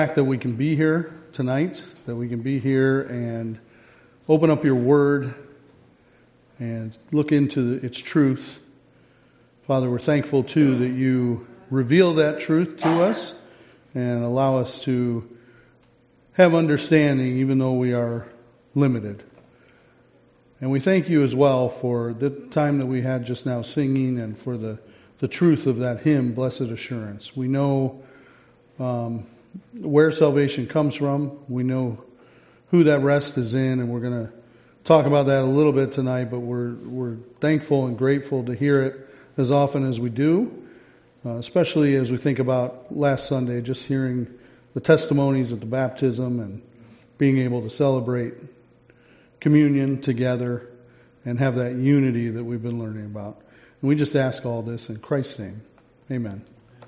fact that we can be here tonight, that we can be here and open up your word and look into its truth. Father, we're thankful too that you reveal that truth to us and allow us to have understanding even though we are limited. And we thank you as well for the time that we had just now singing and for the truth of that hymn, Blessed Assurance. We know where salvation comes from. We know who that rest is in, and we're going to talk about that a little bit tonight, but we're thankful and grateful to hear it as often as we do, especially as we think about last Sunday, just hearing the testimonies at the baptism and being able to celebrate communion together and have that unity that we've been learning about. And we just ask all this in Christ's name. Amen.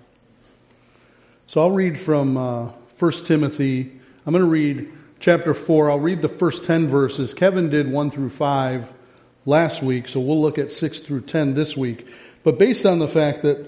So I'll read from 1 Timothy. I'm going to read chapter 4. I'll read the first 10 verses. Kevin did 1 through 5 last week, so we'll look at 6 through 10 this week. But based on the fact that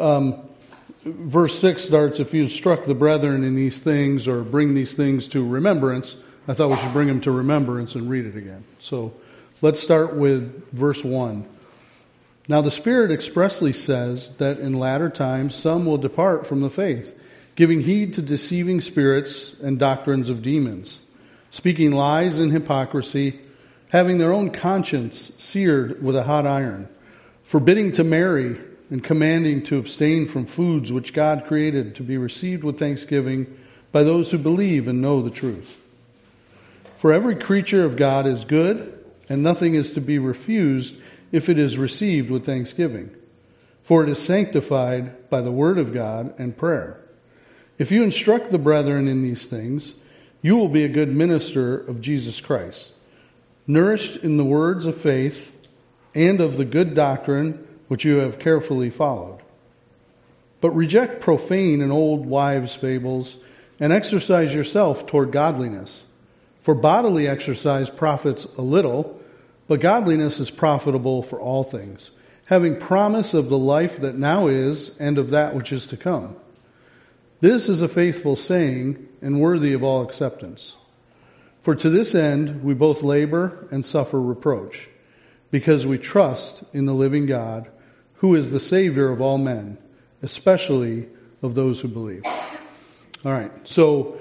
verse 6 starts, if you instruct the brethren in these things or bring these things to remembrance, I thought we should bring them to remembrance and read it again. So let's start with verse 1. Now the Spirit expressly says that in latter times some will depart from the faith, giving heed to deceiving spirits and doctrines of demons, speaking lies and hypocrisy, having their own conscience seared with a hot iron, forbidding to marry and commanding to abstain from foods which God created to be received with thanksgiving by those who believe and know the truth. For every creature of God is good, and nothing is to be refused if it is received with thanksgiving. For it is sanctified by the word of God and prayer. If you instruct the brethren in these things, you will be a good minister of Jesus Christ, nourished in the words of faith and of the good doctrine which you have carefully followed. But reject profane and old wives' fables, and exercise yourself toward godliness. For bodily exercise profits a little, but godliness is profitable for all things, having promise of the life that now is and of that which is to come. This is a faithful saying and worthy of all acceptance. For to this end we both labor and suffer reproach, because we trust in the living God, who is the Savior of all men, especially of those who believe. All right, so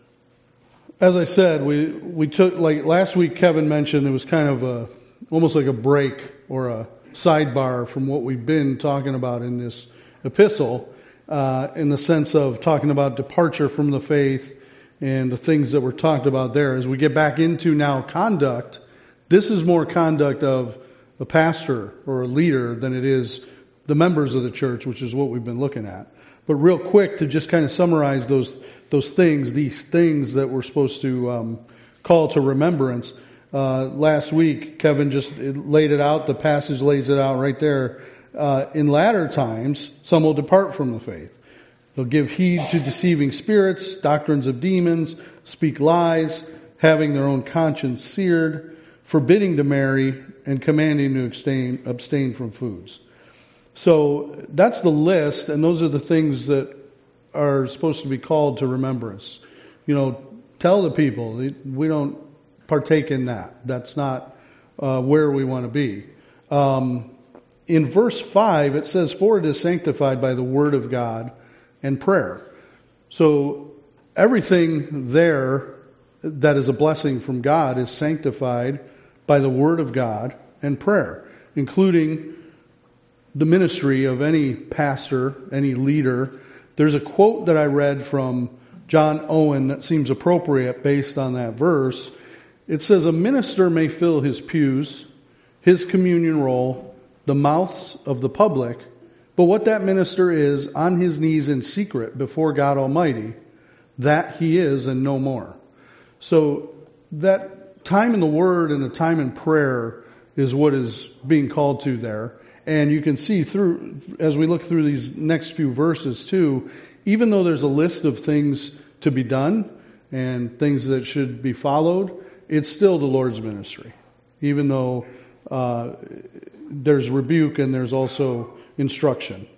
as I said, we took, like last week Kevin mentioned, it was kind of almost like a break or a sidebar from what we've been talking about in this epistle, in the sense of talking about departure from the faith and the things that were talked about there. As we get back into now conduct, this is more conduct of a pastor or a leader than it is the members of the church, which is what we've been looking at. But real quick, to just kind of summarize those things, these things that we're supposed to call to remembrance. Last week, Kevin just laid it out. The passage lays it out right there. In latter times, some will depart from the faith. They'll give heed to deceiving spirits, doctrines of demons, speak lies, having their own conscience seared, forbidding to marry, and commanding to abstain from foods. So that's the list, and those are the things that are supposed to be called to remembrance. You know, tell the people, we don't partake in that. That's not where we want to be. In verse 5, it says, for it is sanctified by the word of God and prayer. So everything there that is a blessing from God is sanctified by the word of God and prayer, including the ministry of any pastor, any leader. There's a quote that I read from John Owen that seems appropriate based on that verse. It says, a minister may fill his pews, his communion roll, the mouths of the public, but what that minister is on his knees in secret before God Almighty, that he is and no more. So that time in the Word and the time in prayer is what is being called to there. And you can see through, as we look through these next few verses too, even though there's a list of things to be done and things that should be followed, it's still the Lord's ministry. Even though there's rebuke and there's also instruction.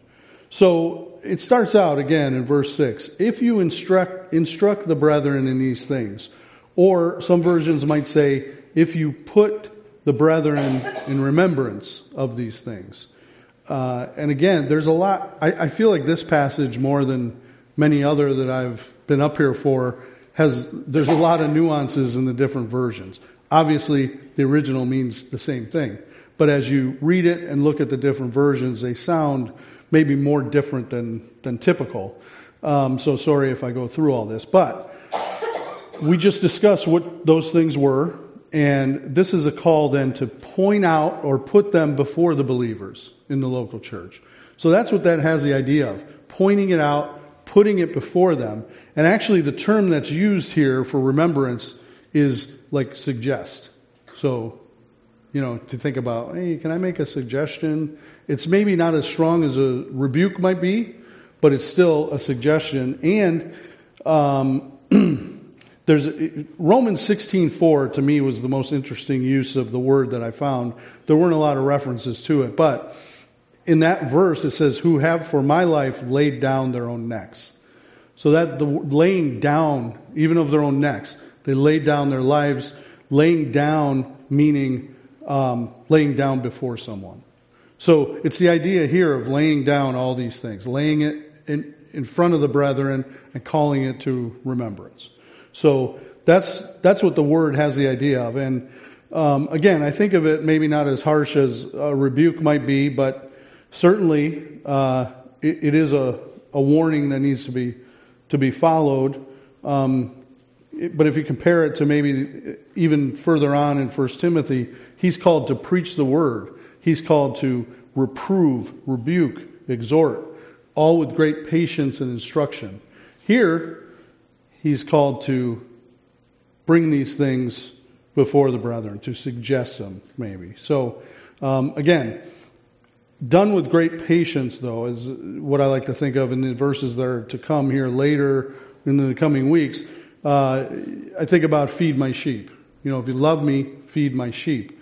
So it starts out again in verse 6. If you instruct the brethren in these things, or some versions might say, if you put the brethren in remembrance of these things. And again, there's a lot. I feel like this passage, more than many other that I've been up here for, there's a lot of nuances in the different versions. Obviously, the original means the same thing. But as you read it and look at the different versions, they sound maybe more different than typical. So sorry if I go through all this. But we just discussed what those things were. And this is a call then to point out or put them before the believers in the local church. So that's what that has the idea of. Pointing it out, putting it before them. And actually the term that's used here for remembrance is like suggest. So, to think about, hey, can I make a suggestion? It's maybe not as strong as a rebuke might be, but it's still a suggestion. And there's Romans 16:4 to me was the most interesting use of the word that I found. There weren't a lot of references to it, but in that verse it says, "Who have for my life laid down their own necks." So that the laying down, even of their own necks, they laid down their lives. Laying down meaning laying down before someone. So it's the idea here of laying down all these things, laying it in front of the brethren and calling it to remembrance. So that's what the word has the idea of. And again, I think of it maybe not as harsh as a rebuke might be, but certainly it is a warning that needs to be followed. But if you compare it to maybe even further on in 1 Timothy, he's called to preach the word. He's called to reprove, rebuke, exhort, all with great patience and instruction. Here, he's called to bring these things before the brethren, to suggest them, maybe. So, again, done with great patience, though, is what I like to think of in the verses that are to come here later in the coming weeks. I think about feed my sheep. If you love me, feed my sheep.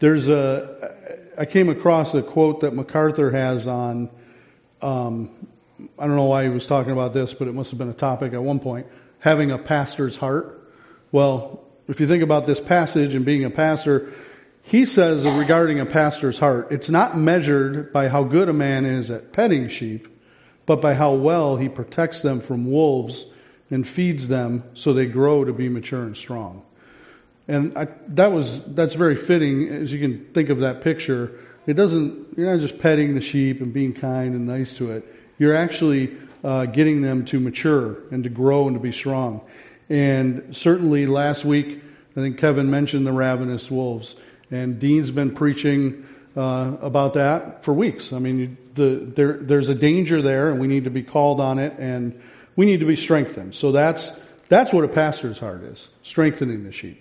I came across a quote that MacArthur has on, I don't know why he was talking about this, but it must have been a topic at one point, having a pastor's heart. Well, if you think about this passage and being a pastor, he says regarding a pastor's heart, it's not measured by how good a man is at petting sheep, but by how well he protects them from wolves and feeds them so they grow to be mature and strong. And that's very fitting as you can think of that picture. You're not just petting the sheep and being kind and nice to it. You're actually getting them to mature and to grow and to be strong. And certainly last week, I think Kevin mentioned the ravenous wolves. And Dean's been preaching about that for weeks. I mean, there's a danger there, and we need to be called on it, and we need to be strengthened. So that's what a pastor's heart is, strengthening the sheep.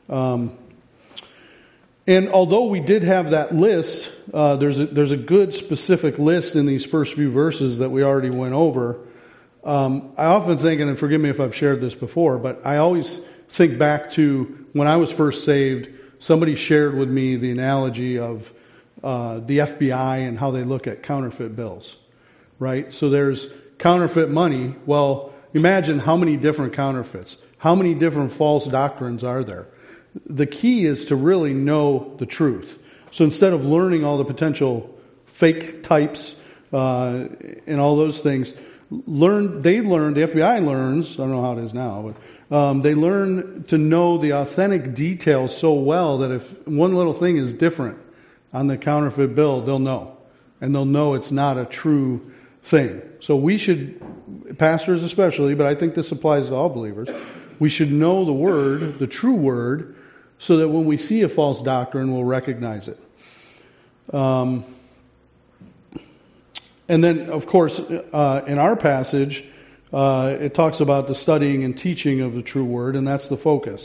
And although we did have that list, there's a good specific list in these first few verses that we already went over. I often think, and forgive me if I've shared this before, but I always think back to when I was first saved. Somebody shared with me the analogy of the FBI and how they look at counterfeit bills, right? So there's counterfeit money. Well, imagine how many different counterfeits, how many different false doctrines are there. The key is to really know the truth. So instead of learning all the potential fake types and all those things, the FBI learns, I don't know how it is now, but they learn to know the authentic details so well that if one little thing is different on the counterfeit bill, they'll know. And they'll know it's not a true thing. So we should, pastors especially, but I think this applies to all believers, we should know the Word, the true Word, so that when we see a false doctrine, we'll recognize it. And then, of course, in our passage, it talks about the studying and teaching of the true Word, and that's the focus.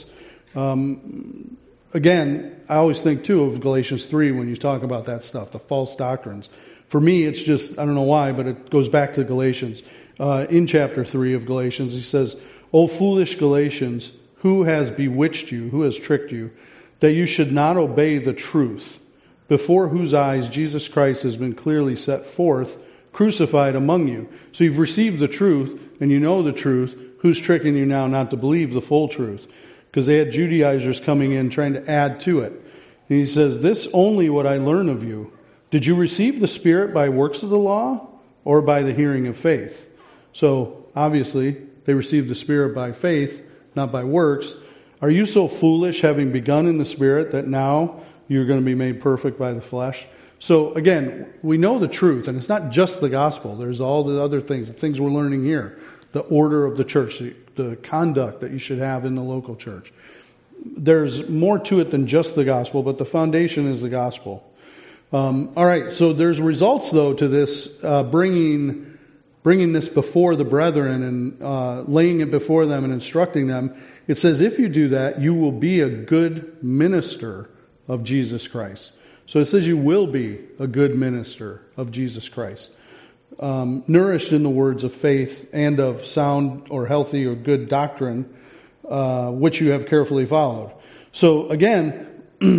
Again, I always think, too, of Galatians 3 when you talk about that stuff, the false doctrines. For me, it's just, I don't know why, but it goes back to Galatians. In chapter 3 of Galatians, he says, "O foolish Galatians, who has bewitched you, who has tricked you, that you should not obey the truth, before whose eyes Jesus Christ has been clearly set forth, crucified among you. So you've received the truth, and you know the truth. Who's tricking you now not to believe the full truth? Because they had Judaizers coming in trying to add to it. And he says, this only what I learn of you. Did you receive the Spirit by works of the law or by the hearing of faith? So obviously they received the Spirit by faith, not by works. Are you so foolish, having begun in the Spirit, that now you're going to be made perfect by the flesh? So again, we know the truth, and it's not just the gospel. There's all the other things, the things we're learning here. The order of the church, the conduct that you should have in the local church. There's more to it than just the gospel, but the foundation is the gospel. All right, so there's results, though, to this bringing this before the brethren and laying it before them and instructing them. It says, if you do that, you will be a good minister of Jesus Christ. So it says you will be a good minister of Jesus Christ. Nourished in the words of faith and of sound or healthy or good doctrine, which you have carefully followed. So again,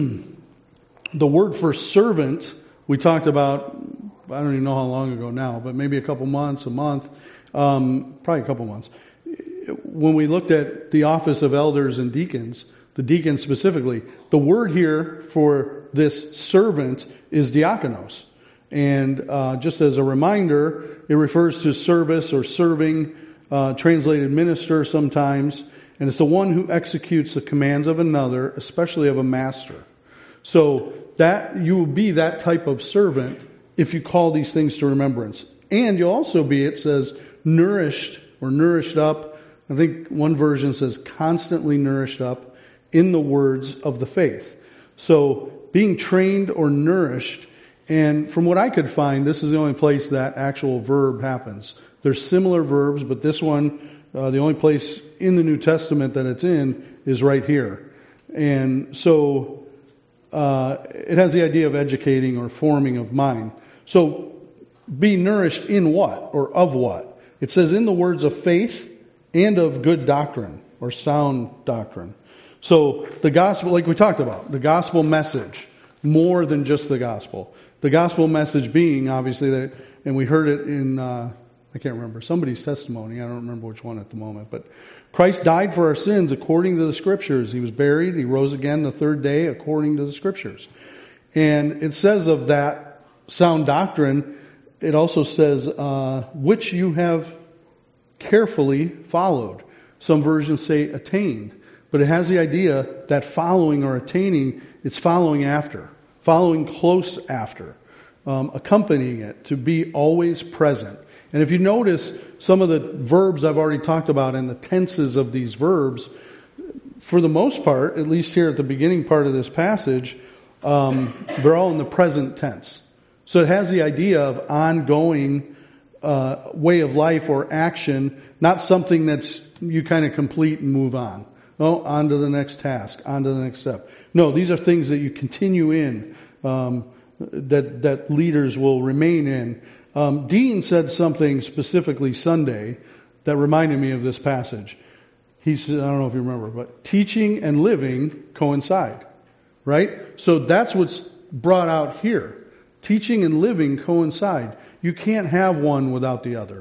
the word for servant, we talked about, I don't even know how long ago now, but maybe a couple months, a month, probably a couple months. When we looked at the office of elders and deacons, the deacons specifically, the word here for this servant is diakonos. And just as a reminder, it refers to service or serving, translated minister sometimes, and it's the one who executes the commands of another, especially of a master. So that you will be that type of servant if you call these things to remembrance. And you'll also be, it says, nourished or nourished up. I think one version says constantly nourished up in the words of the faith. So being trained or nourished. And from what I could find, this is the only place that actual verb happens. There's similar verbs, but this one, the only place in the New Testament that it's in is right here. And so it has the idea of educating or forming of mind. So be nourished in what or of what? It says in the words of faith and of good doctrine or sound doctrine. So the gospel, like we talked about, the gospel message, more than just the gospel. The gospel message being, obviously, that, and we heard it in, I can't remember, somebody's testimony. I don't remember which one at the moment. But Christ died for our sins according to the Scriptures. He was buried. He rose again the third day according to the Scriptures. And it says of that sound doctrine, it also says, which you have carefully followed. Some versions say attained. But it has the idea that following or attaining, it's following after. Following close after, accompanying it, to be always present. And if you notice some of the verbs I've already talked about and the tenses of these verbs, for the most part, at least here at the beginning part of this passage, they're all in the present tense. So it has the idea of ongoing way of life or action, not something that's you kind of complete and move on. Oh, on to the next task, on to the next step. No, these are things that you continue in, that leaders will remain in. Dean said something specifically Sunday that reminded me of this passage. He said, I don't know if you remember, but teaching and living coincide, right? So that's what's brought out here. Teaching and living coincide. You can't have one without the other.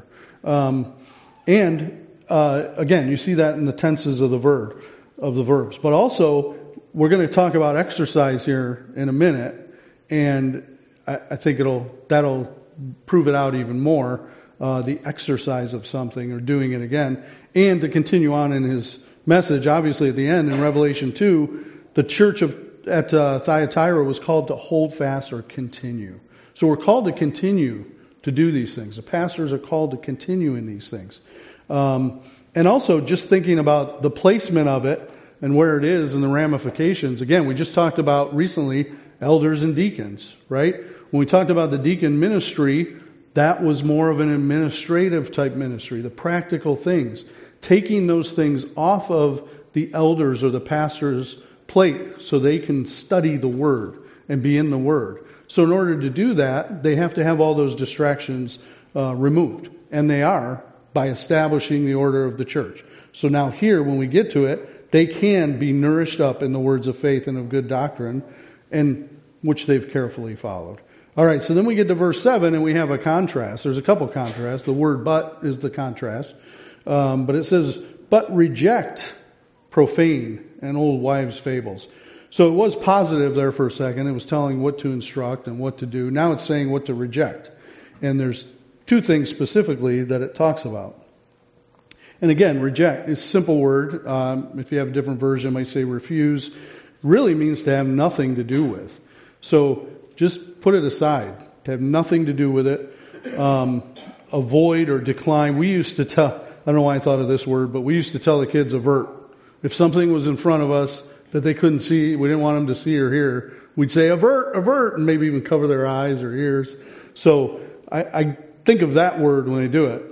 Again, you see that in the tenses of the verbs. But also, we're going to talk about exercise here in a minute, and I think that'll prove it out even more. The exercise of something or doing it again, and to continue on in his message. Obviously, at the end in Revelation 2, the church at Thyatira was called to hold fast or continue. So we're called to continue to do these things. The pastors are called to continue in these things. And also just thinking about the placement of it and where it is and the ramifications. Again, we just talked about recently elders and deacons, right? When we talked about the deacon ministry, that was more of an administrative type ministry, the practical things. Taking those things off of the elders or the pastor's plate so they can study the Word and be in the Word. So in order to do that, they have to have all those distractions removed. And they are by establishing the order of the church. So now here, when we get to it, they can be nourished up in the words of faith and of good doctrine, and which they've carefully followed. All right, so then we get to verse 7 and we have a contrast. There's a couple contrasts. The word but is the contrast. But it says, but reject profane and old wives' fables. So it was positive there for a second. It was telling what to instruct and what to do. Now it's saying what to reject. And there's two things specifically that it talks about. And again, reject is a simple word. If you have a different version, it might say refuse. Really means to have nothing to do with. So just put it aside, to have nothing to do with it. Avoid or decline. We used to tell, I don't know why I thought of this word, but we used to tell the kids avert. If something was in front of us that they couldn't see, we didn't want them to see or hear, we'd say avert, avert, and maybe even cover their eyes or ears. So I think of that word when I do it.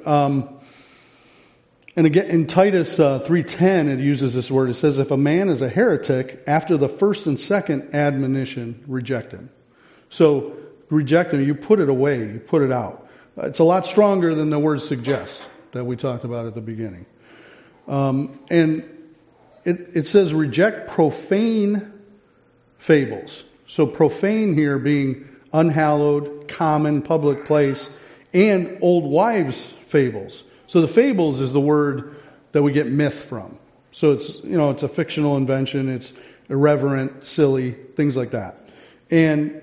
And again, in Titus 3:10, it uses this word. It says, if a man is a heretic, after the first and second admonition, reject him. So reject him, you put it away, you put it out. It's a lot stronger than the word suggest that we talked about at the beginning. And it says reject profane fables. So profane here being unhallowed, common, public place, and old wives' fables. So the fables is the word that we get myth from. So it's a fictional invention. It's irreverent, silly, things like that. And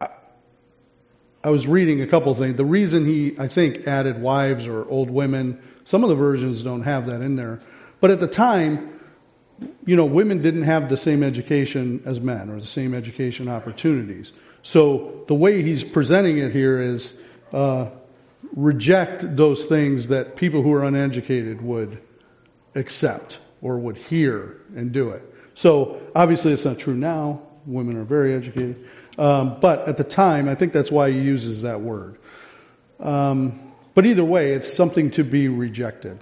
I was reading a couple things. The reason he, I think, added wives or old women, some of the versions don't have that in there. But at the time, women didn't have the same education as men or the same education opportunities. So the way he's presenting it here is reject those things that people who are uneducated would accept or would hear and do it. So obviously it's not true now. Women are very educated. But at the time, I think that's why he uses that word. But either way, it's something to be rejected.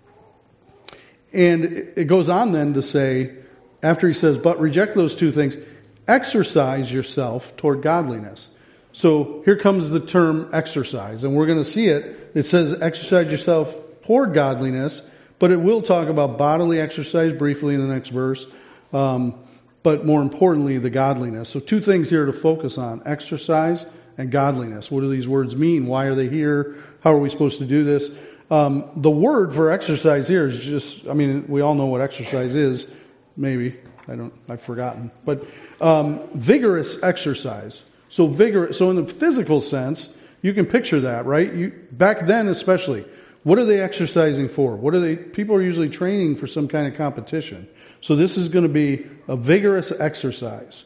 And it goes on then to say, after he says, but reject those two things, exercise yourself toward godliness. So here comes the term exercise, and we're going to see it. It says exercise yourself toward godliness, but it will talk about bodily exercise briefly in the next verse, but more importantly, the godliness. So two things here to focus on, exercise and godliness. What do these words mean? Why are they here? How are we supposed to do this? The word for exercise here is just, we all know what exercise is, maybe. I've forgotten. But vigorous exercise. So in the physical sense, you can picture that, right? Back then especially, what are they exercising for? People are usually training for some kind of competition. So this is going to be a vigorous exercise.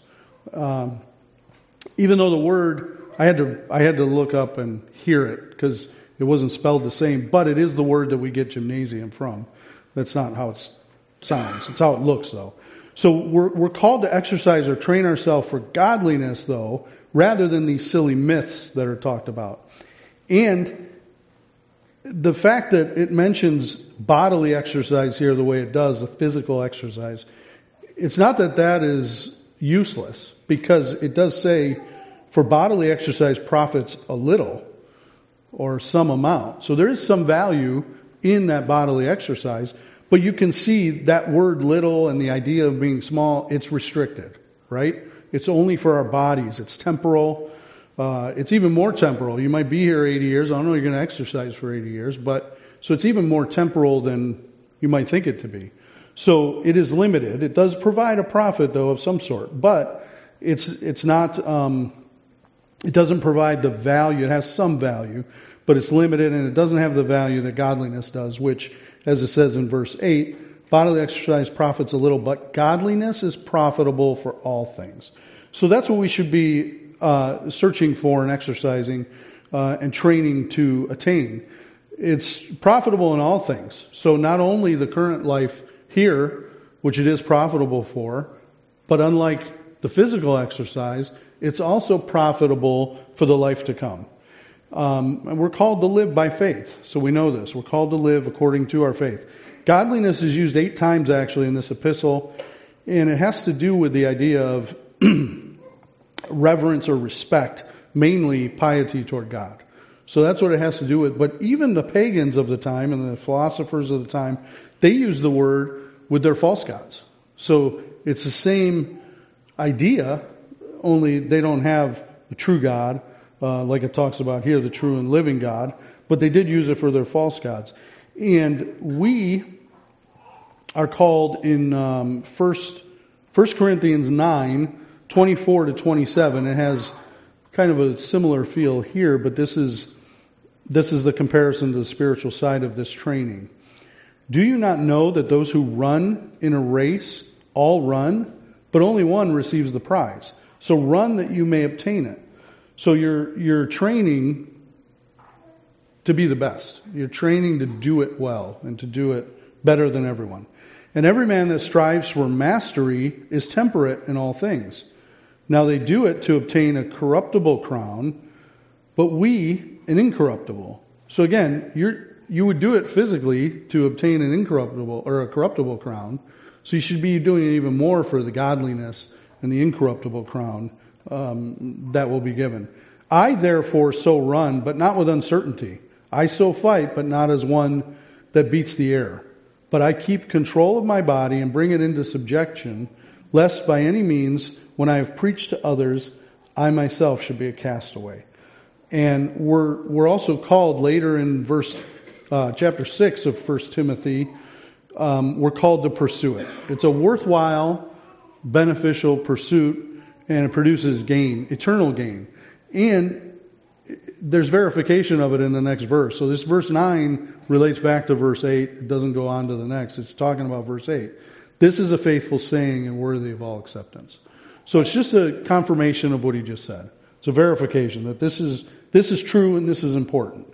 Even though the word, I had to look up and hear it because it wasn't spelled the same, but it is the word that we get gymnasium from. That's not how it sounds. It's how it looks, though. So we're called to exercise or train ourselves for godliness, though, rather than these silly myths that are talked about. And the fact that it mentions bodily exercise here the way it does, the physical exercise, it's not that is useless, because it does say for bodily exercise profits a little or some amount. So there is some value in that bodily exercise, but you can see that word little and the idea of being small, it's restricted, right? It's only for our bodies. It's temporal. It's even more temporal. You might be here 80 years. I don't know you're going to exercise for 80 years, but so it's even more temporal than you might think it to be. So it is limited. It does provide a profit, though, of some sort, but it's not. It doesn't provide the value. It has some value, but it's limited, and it doesn't have the value that godliness does, which, as it says in verse 8, bodily exercise profits a little, but godliness is profitable for all things. So that's what we should be searching for and exercising and training to attain. It's profitable in all things. So not only the current life here, which it is profitable for, but unlike the physical exercise, it's also profitable for the life to come. And we're called to live by faith. So we know this. We're called to live according to our faith. Godliness is used 8 times actually in this epistle, and it has to do with the idea of reverence or respect, mainly piety toward God. So that's what it has to do with. But even the pagans of the time and the philosophers of the time, they use the word with their false gods. So it's the same idea, only they don't have the true God. like it talks about here, the true and living God. But they did use it for their false gods. And we are called in 1 Corinthians 9:24-27. It has kind of a similar feel here, but this is the comparison to the spiritual side of this training. Do you not know that those who run in a race all run, but only one receives the prize? So run that you may obtain it. So you're training to be the best. You're training to do it well and to do it better than everyone. And every man that strives for mastery is temperate in all things. Now they do it to obtain a corruptible crown, but we an incorruptible. So again, you would do it physically to obtain an incorruptible or a corruptible crown. So you should be doing even more for the godliness and the incorruptible crown that will be given. I therefore so run, but not with uncertainty. I so fight, but not as one that beats the air. But I keep control of my body and bring it into subjection, lest by any means, when I have preached to others, I myself should be a castaway. And we're also called later in chapter 6 of 1 Timothy, we're called to pursue it. It's a worthwhile, beneficial pursuit, and it produces gain, eternal gain. And there's verification of it in the next verse. So this verse 9 relates back to verse 8. It doesn't go on to the next. It's talking about verse 8. This is a faithful saying and worthy of all acceptance. So it's just a confirmation of what he just said. It's a verification that this is true and this is important.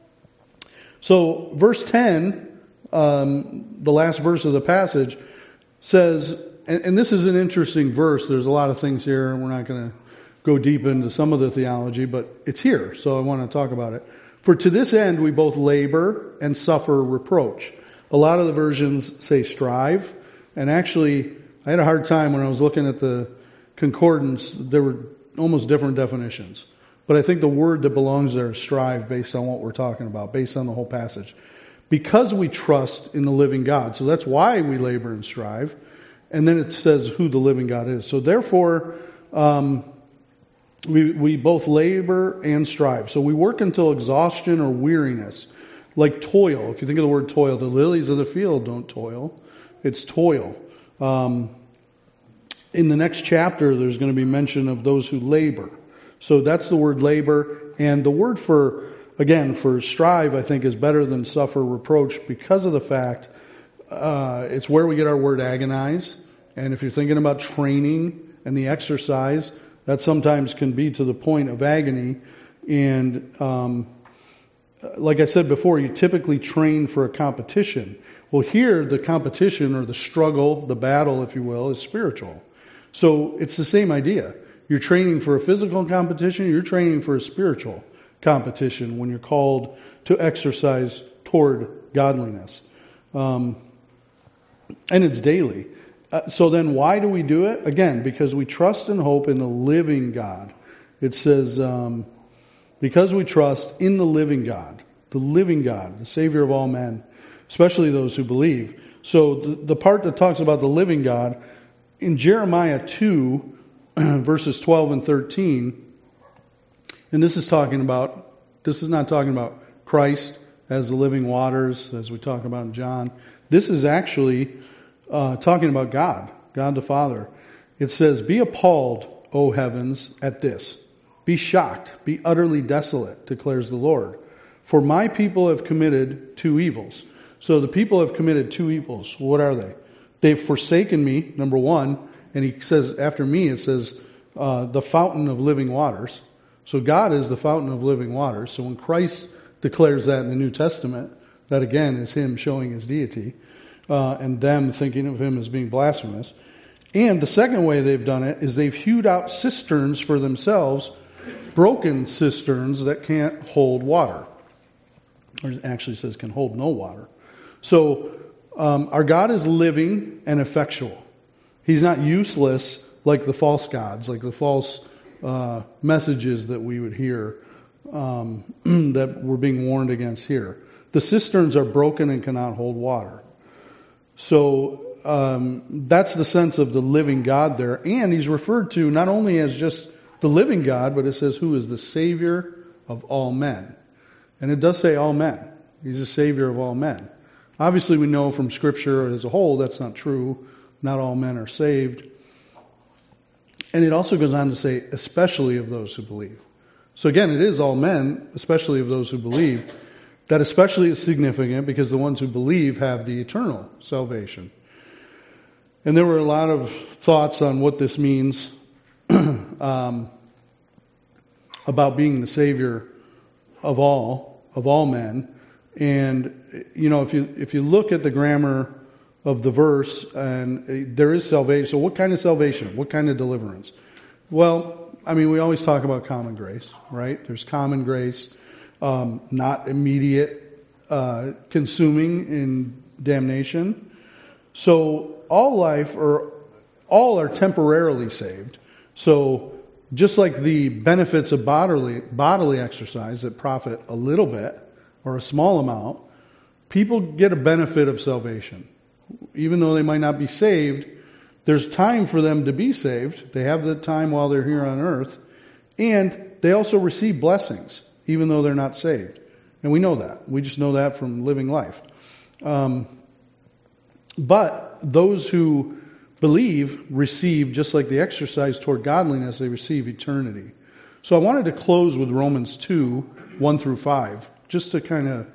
So verse 10, the last verse of the passage, says, and this is an interesting verse. There's a lot of things here, and we're not going to go deep into some of the theology, but it's here, so I want to talk about it. For to this end we both labor and suffer reproach. A lot of the versions say strive, and actually I had a hard time when I was looking at the concordance. There were almost different definitions. But I think the word that belongs there is strive based on what we're talking about, based on the whole passage. Because we trust in the living God. So that's why we labor and strive. And then it says who the living God is. So therefore, we both labor and strive. So we work until exhaustion or weariness, like toil. If you think of the word toil, the lilies of the field don't toil. It's toil. In the next chapter, there's going to be mention of those who labor. So that's the word labor. And the word for strive, I think, is better than suffer reproach because of the fact it's where we get our word agonize. And if you're thinking about training and the exercise, that sometimes can be to the point of agony. And like I said before, you typically train for a competition. Well, here the competition or the struggle, the battle, if you will, is spiritual. So it's the same idea. You're training for a physical competition, you're training for a spiritual competition when you're called to exercise toward godliness. And it's daily. So then why do we do it? Again, because we trust and hope in the living God. It says, because we trust in the living God, the Savior of all men, especially those who believe. So the part that talks about the living God, in Jeremiah 2, verses 12 and 13, and this is not talking about Christ as the living waters, as we talk about in John. This is actually talking about God the Father. It says, be appalled, O heavens, at this. Be shocked, be utterly desolate, declares the Lord. For my people have committed two evils. So the people have committed two evils. What are they? They've forsaken me, number one, and he says, after me, it says, the fountain of living waters. So God is the fountain of living waters. So when Christ declares that in the New Testament, that again is him showing his deity, and them thinking of him as being blasphemous. And the second way they've done it is they've hewed out cisterns for themselves, broken cisterns that can't hold water. Or it actually says can hold no water. So our God is living and effectual. He's not useless like the false gods, like the false messages that we would hear that we're being warned against here. The cisterns are broken and cannot hold water. So that's the sense of the living God there. And he's referred to not only as just the living God, but it says who is the Savior of all men. And it does say all men. He's the Savior of all men. Obviously, we know from Scripture as a whole that's not true. Not all men are saved. And it also goes on to say, especially of those who believe. So again, it is all men, especially of those who believe. That especially is significant because the ones who believe have the eternal salvation. And there were a lot of thoughts on what this means about being the Savior of all men. And, if you look at the grammar of the verse, and there is salvation. So what kind of salvation? What kind of deliverance? Well, we always talk about common grace, right? There's common grace, not immediate consuming in damnation. So all are temporarily saved. So just like the benefits of bodily exercise that profit a little bit or a small amount, people get a benefit of salvation. Even though they might not be saved, there's time for them to be saved. They have the time while they're here on earth. And they also receive blessings, even though they're not saved. And we know that. We just know that from living life. But those who believe receive, just like the exercise toward godliness, they receive eternity. So I wanted to close with Romans 2, 1 through 5, just to kind of,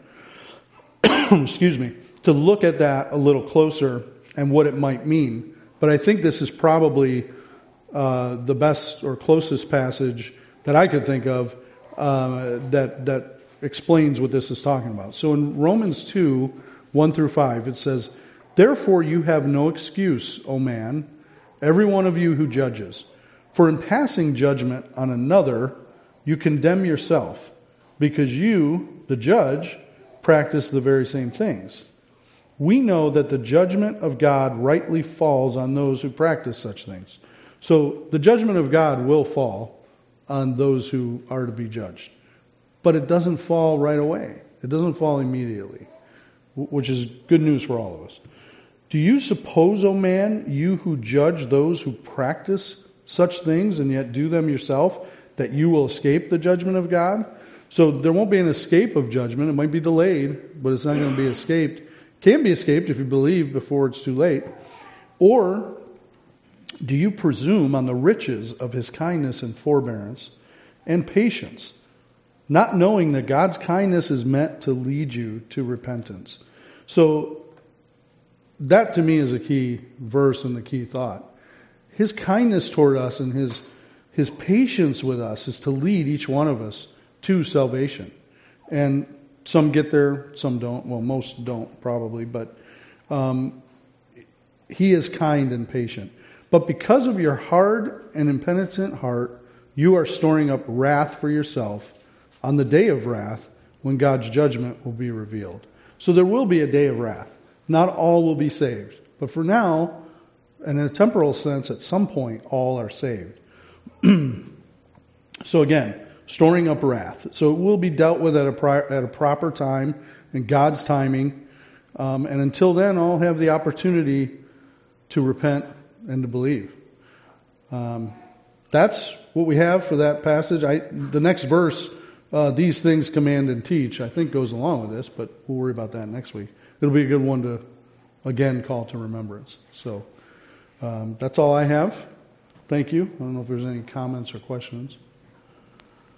to look at that a little closer and what it might mean. But I think this is probably the best or closest passage that I could think of that explains what this is talking about. So in Romans 2, 1 through 5, it says, "Therefore you have no excuse, O man, every one of you who judges. For in passing judgment on another, you condemn yourself, because you, the judge, practice the very same things. We know that the judgment of God rightly falls on those who practice such things." So the judgment of God will fall on those who are to be judged. But it doesn't fall right away. It doesn't fall immediately, which is good news for all of us. "Do you suppose, O man, you who judge those who practice such things and yet do them yourself, that you will escape the judgment of God?" So there won't be an escape of judgment. It might be delayed, but it's not going to be escaped. Can be escaped if you believe before it's too late. "Or do you presume on the riches of his kindness and forbearance and patience, not knowing that God's kindness is meant to lead you to repentance?" So that to me is a key verse and the key thought. His kindness toward us and his patience with us is to lead each one of us to salvation. And some get there, some don't. Well, most don't probably, but he is kind and patient. "But because of your hard and impenitent heart, you are storing up wrath for yourself on the day of wrath, when God's judgment will be revealed." So there will be a day of wrath. Not all will be saved. But for now, and in a temporal sense, at some point, all are saved. So again, storing up wrath. So it will be dealt with at a proper time, in God's timing. And until then, all have the opportunity to repent and to believe. That's what we have for that passage. The next verse, "These things command and teach," I think goes along with this, but we'll worry about that next week. It'll be a good one to, again, call to remembrance. So that's all I have. Thank you. I don't know if there's any comments or questions.